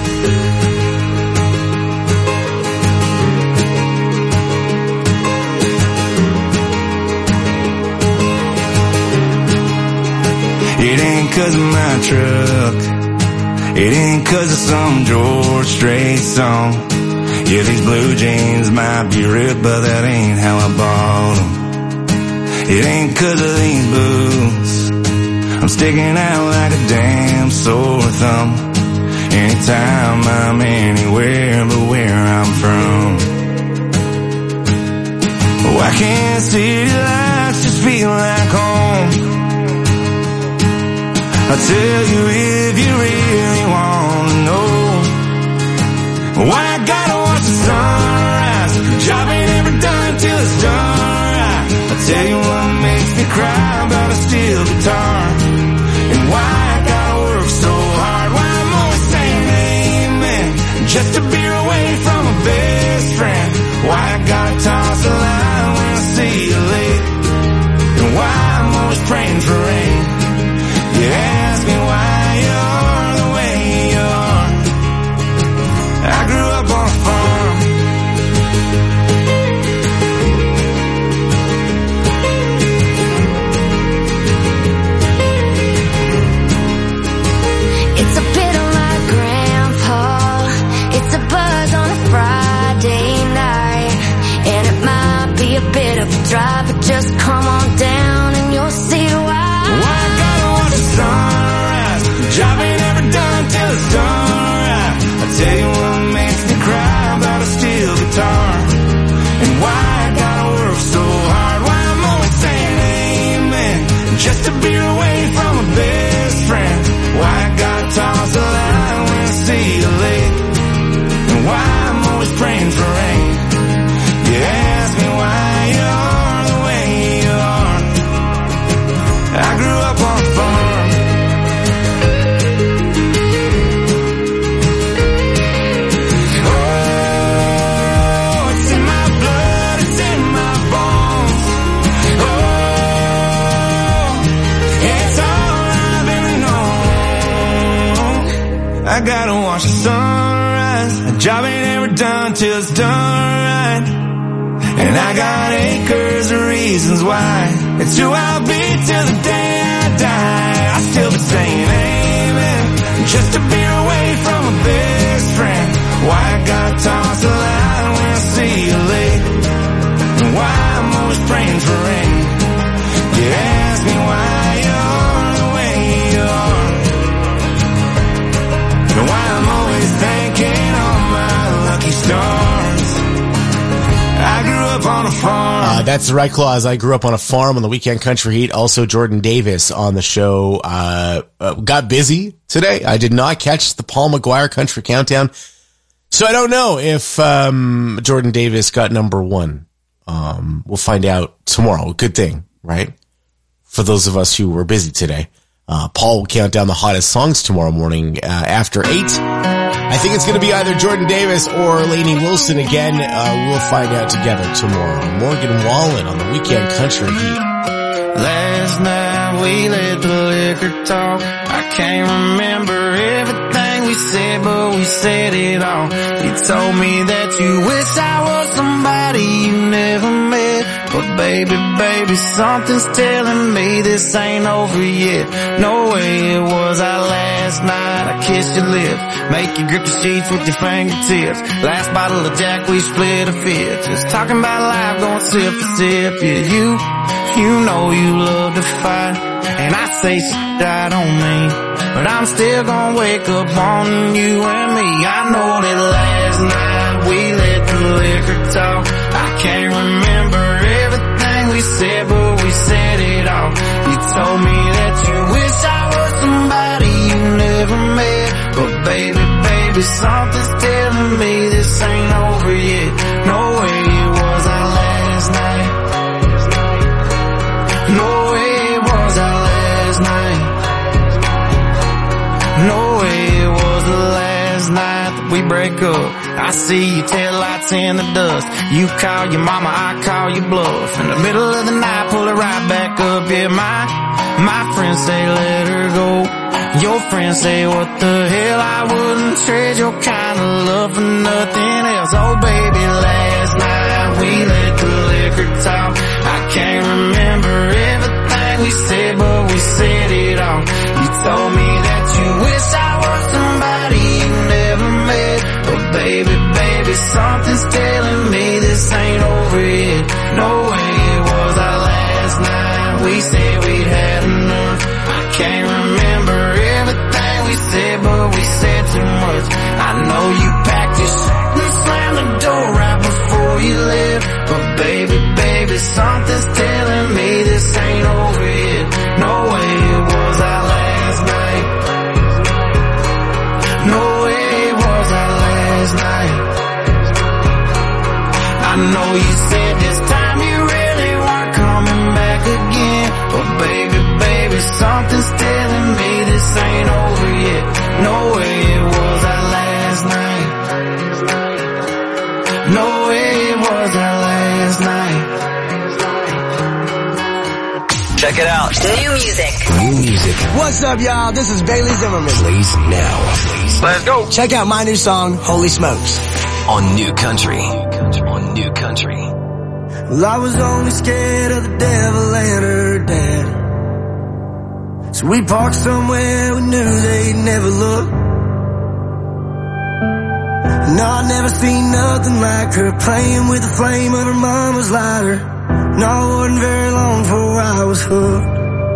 It ain't 'cause of my truck. It ain't 'cause of some George Strait song. Yeah, these blue jeans might be ripped, but that ain't how I bought them. It ain't 'cause of these boots. I'm sticking out like a damn sore thumb. Anytime I'm anywhere but where I'm from. Why can't city lights just feel like home? I'll tell you if you really want to know. Why I gotta watch the sunrise. The job ain't ever done till it's done right. I'll tell you what makes me cry about a steel guitar. And why I gotta work so hard. Why I'm always saying amen just to be away from a best friend. Why I gotta toss a line when I see you late. And why I'm always praying for rain. You ask me why you're the way you are. I grew up on a farm. It's a bit of my grandpa. It's a buzz on a Friday night. And it might be a bit of a drive, but just come on down and just to be away from my best friend. Why I gotta toss the line when I see you late, and why I'm always praying for rain. You ask me why you are the way you are. I grew up on a farm. Oh, it's in my blood, it's in my bones. Oh, it's all I've ever known. I gotta watch the sunrise. A job ain't ever done till it's done right. And I got acres of reasons why. It's who I'll be till the day I die. I still be saying amen, just to be away from my best friend. Why I gotta toss the line when I see you late, and why I'm always praying for rain. You ask me why you're the way you are, and why I'm always thanking all my lucky stars. I grew up on a farm. That's the right clause. I grew up on a farm on the Weekend Country Heat. Also, Jordan Davis on the show got busy today. I did not catch the Paul McGuire Country Countdown, so I don't know if Jordan Davis got number one. We'll find out tomorrow. Good thing, right? For those of us who were busy today. Paul will count down the hottest songs tomorrow morning after 8. I think it's going to be either Jordan Davis or Lainey Wilson again. We'll find out together tomorrow. Morgan Wallen on the Weekend Country Heat. Last night we let the liquor talk. I can't remember everything we said, but we said it all. You told me that you wish I was somebody you never met. But baby, something's telling me this ain't over yet. No way it was our last night. I kissed your lips, make you grip the sheets with your fingertips. Last bottle of Jack, we split a fifth. Just talking about life, going sip for sip. Yeah, you know you love to fight, and I say shit I don't mean, but I'm still gonna wake up on you and me. I know that last night we let the liquor talk. I can't remember everything we said, but we said it all. You told me that you wish I was somebody you never met. But baby, something's telling me this ain't over yet. No way it was our last night. No way it was our last night. No way it was the last night that we break up. I see your taillights in the dust. You call your mama, I call your bluff. In the middle of the night, pull it right back up. Yeah, my friends say let her go. Your friends say what the hell, I wouldn't trade your kind of love for nothing else. Oh baby, last night we let the liquor talk. I can't remember everything we said, but we said it all. You told me that you wish I was somebody you never met. But baby, something's telling me this ain't over yet. No way it was our last night. We said we'd had enough. I can't remember everything we said, but we said too much. I know you packed your shit and slammed the door right before you left. But baby, something's telling me this ain't over yet. No way it was our last night. No way it was our last night. I know you said this time you really weren't coming back again. But baby, something's telling me this ain't over yet. No way it was our last night. No way it was our last night. Check it out. New music. New music. What's up, y'all? This is Bailey Zimmerman. Plays now. Let's go. Check out my new song, Holy Smokes. On New Country. On New Country. Well, I was only scared of the devil and her dad. So we parked somewhere we knew they'd never look. No, I never seen nothing like her playing with the flame of her mama's lighter. No, it wasn't very long before I was hooked.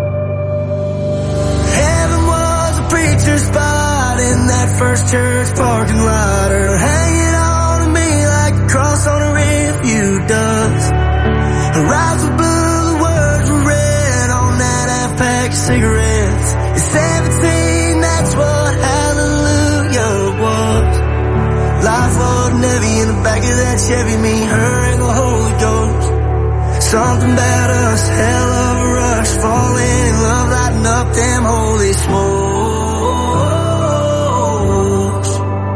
Heaven was a preacher's spot in that first church parking lot. Her hanging on to me like a cross on a refuge does. Her eyes were blue, the words were red on that half-page cigarettes. At 17, that's what hallelujah was. Life wasn't heavy in the back of that Chevy, me, her, and the Holy Ghost. Something about us, hell of a rush, falling in love, lighting up them holy smokes.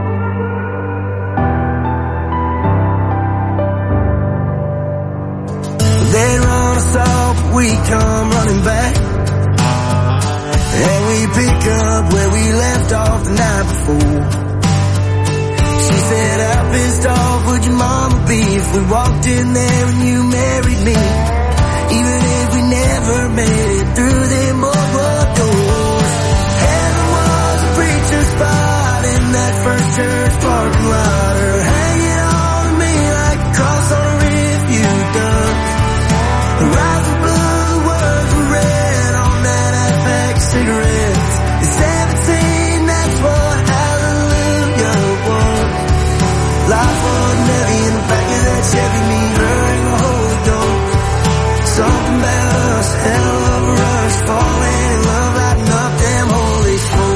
They run us off, but we come running back, and we pick up where we left off the night before. She said, how pissed off would your mama be if we walked in there and you married me? Even if we never made it through them old doors. Heaven was a preacher's spot in that first church parking lot, or hanging on to me like a cross on a refuse dump. The rise was blue, the words were red on that half-pack cigarettes. At 17, that's what hallelujah was. Life wasn't heavy in the back of that Chevy, me, her, and the Holy Ghost. Something about us, hell of a rush, falling in love, lighting up them holy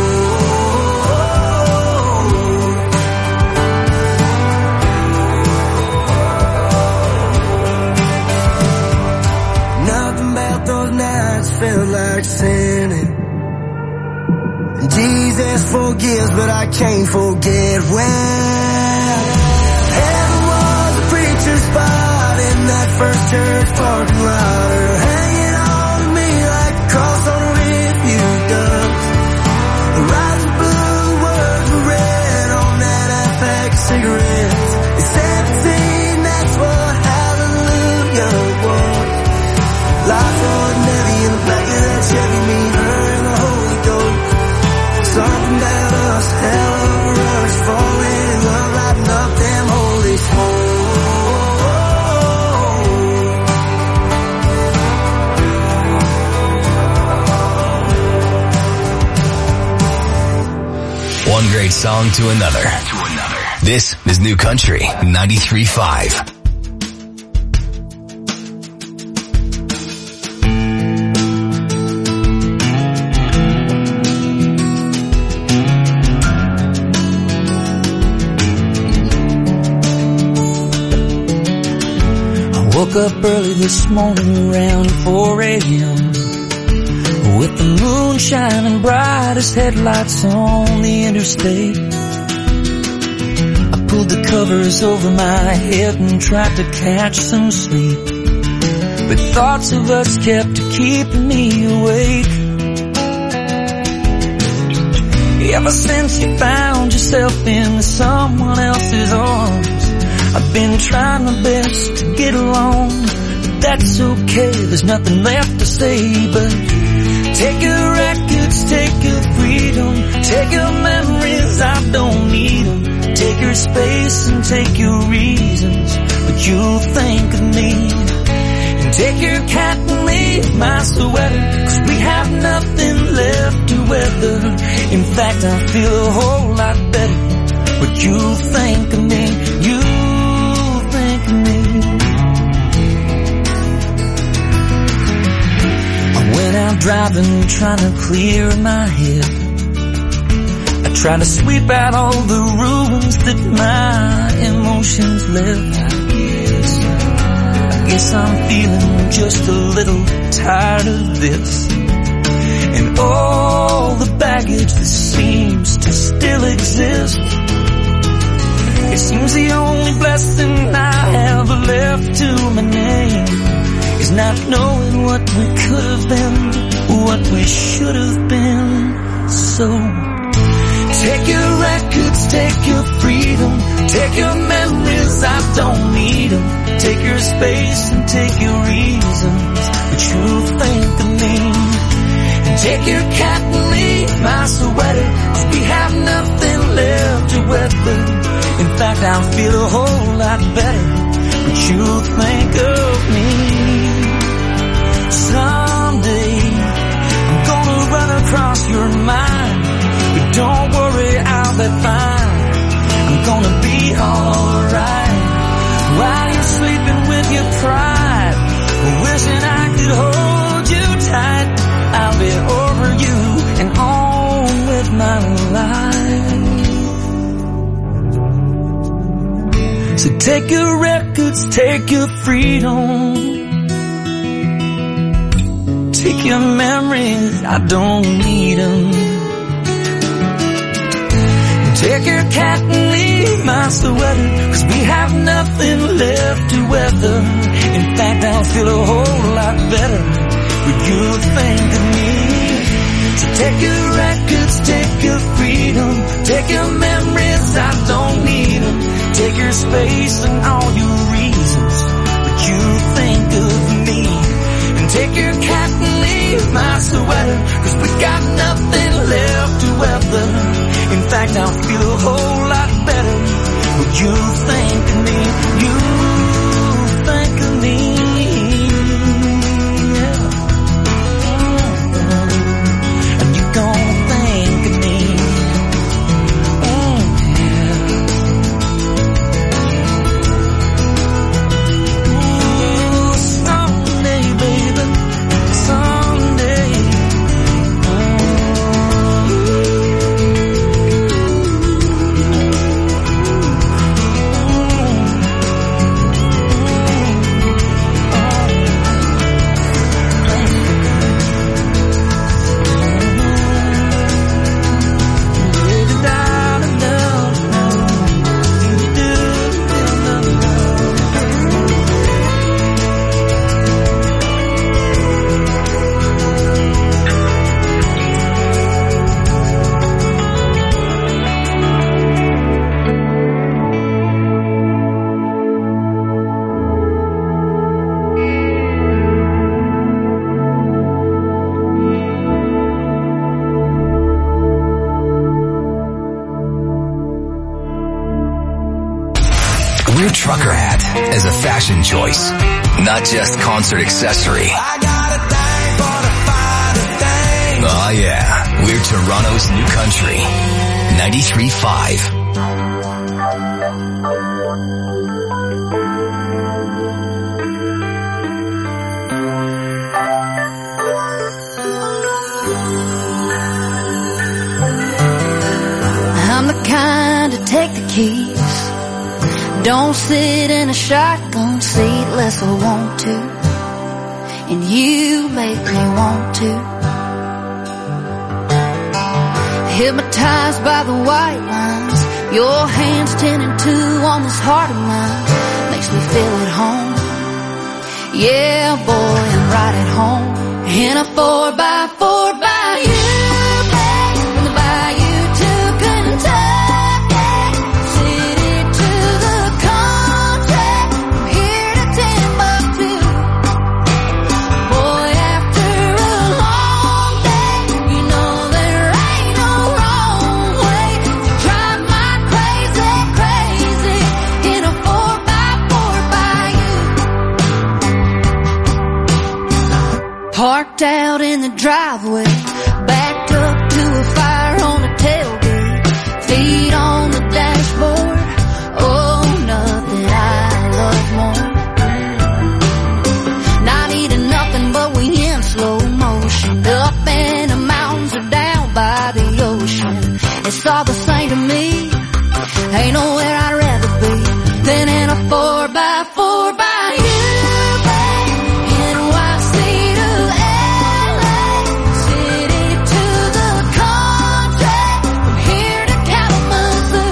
smokes. Nothing about those nights felt like sinning. Jesus forgives, but I can't forget when heaven was a preacher's spot in that first church parking lot, or hanging on to me like a cross on a refuse dump. The rise was blue, the words were red on that half-pack cigarettes. At 17, that's what hallelujah was. Life wasn't heavy in the back of that Chevy, me, her, and the Holy Ghost. Something about us, hell of a rush, falling in love, lighting up them holy smokes. One great song to another. This is New Country 93.5. Woke up early this morning around 4 a.m. with the moon shining bright as headlights on the interstate. I pulled the covers over my head and tried to catch some sleep, but thoughts of us kept keeping me awake. Ever since you found yourself in someone else's arms, I've been trying my best to get along, but that's okay, there's nothing left to say but take your records, take your freedom, take your memories, I don't need them. Take your space and take your reasons, but you'll think of me. And take your cat and leave my sweater, 'cause we have nothing left to weather. In fact, I feel a whole lot better, but you'll think of me, you'll think of me. I went out driving, trying to clear my head. I try to sweep out all the ruins that my emotions left. I guess I'm feeling just a little tired of this, and all the baggage that seems to still exist. It seems the only blessing I have left to my name is not knowing what we could have been, what we should have been. So take your records, take your freedom, take your memories, I don't need them. Take your space and take your reasons, but you'll think of me. And take your cat and leave my sweater, 'cause we have nothing left to weather. In fact, I'll feel a whole lot better, but you'll think of me. Someday, I'm gonna run across your mind, but don't worry, I'll be fine. I'm gonna be alright while you're sleeping with your pride, wishing I could hold you tight. I'll be alright. So take your records, take your freedom, take your memories, I don't need them. Take your cat and leave my sweater, 'cause we have nothing left to weather. In fact, I'll feel a whole lot better when you think of me. So take your records, take your freedom, take your memories, I don't need them. Take your space and all your reasons, but you think of me. And take your cat and leave my sweater, 'cause we got nothing left to weather. In fact, I'll feel a whole lot better when you think of me. You think of me. Yeah. And you gon' think of me. Someday, baby, someday. Wear trucker hat as a fashion choice, not just concert accessory. Oh yeah, we're Toronto's new country. 93.5. I'm the kind to take the keys. Don't sit in a shotgun seat unless I want to. And you make me want to. Hypnotized by the white lines, your hands 10 and 2 on this heart of mine. Makes me feel at home. Yeah, boy, I'm right at home. In a 4x4 by you, babe, from the bayou to Kentucky, city to the country, from here to Timbuktu. Boy, after a long day, you know there ain't no wrong way to drive my crazy, crazy in a 4x4 by you. Parked out in the driveway, backed up to a fire on the tailgate, feet on the dashboard. Oh, nothing I love more. Not eating nothing, but we in slow motion, up in the mountains or down by the ocean. It's all the same to me. Ain't nowhere I'd rather be than in a 4x4 by you, babe. NYC to LA, city to the country, from here to Kalamazoo.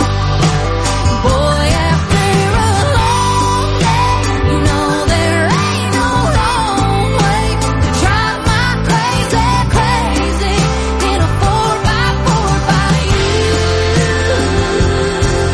Boy, after a long day, you know there ain't no wrong way to drive my crazy, crazy in a 4x4 by you.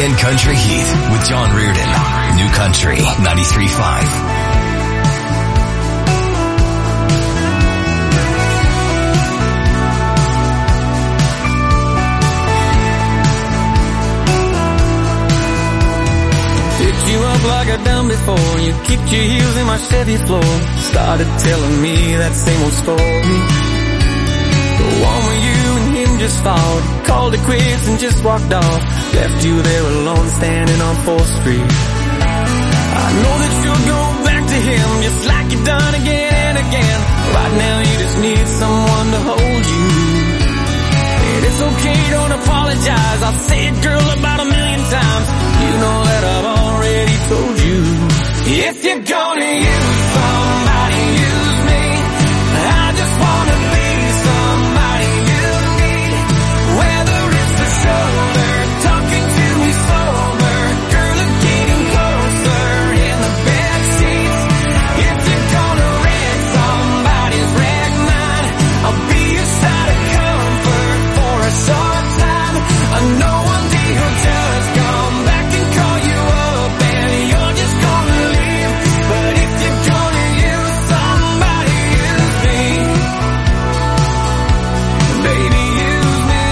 Weekend Country Heat with John Reardon. New Country 93.5. You up like I done before. You kicked your heels in my Chevy floor. Started telling me that same old story. The one where you and him just fought. Called it quits and just walked off. Left you there alone standing on 4th Street. I know that you'll go back to him just like you've done again and again. Right now you just need someone to hold you. And it's okay, don't apologize. I'll say it, girl, about 1 million times. You know that I've already told you. If you're gonna use somebody, use me. I just wanna be somebody you need. Whether it's the shoulder, talking to me sober, girl, I'm getting closer in the bed sheets. If you're gonna wreck somebody's wreck mine, I'll be a side of comfort for a short time. I know one day you'll just come back and call you up and you're just gonna leave. But if you're gonna use somebody, use me. Baby, use me.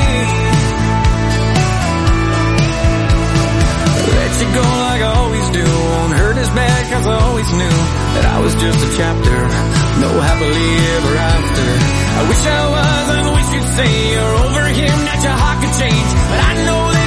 Let you go like I always do. Won't hurt as bad cause I always knew that I was just a chapter. No happily ever after. I wish I was, I wish you'd say you're over him, that your heart could change. But I know that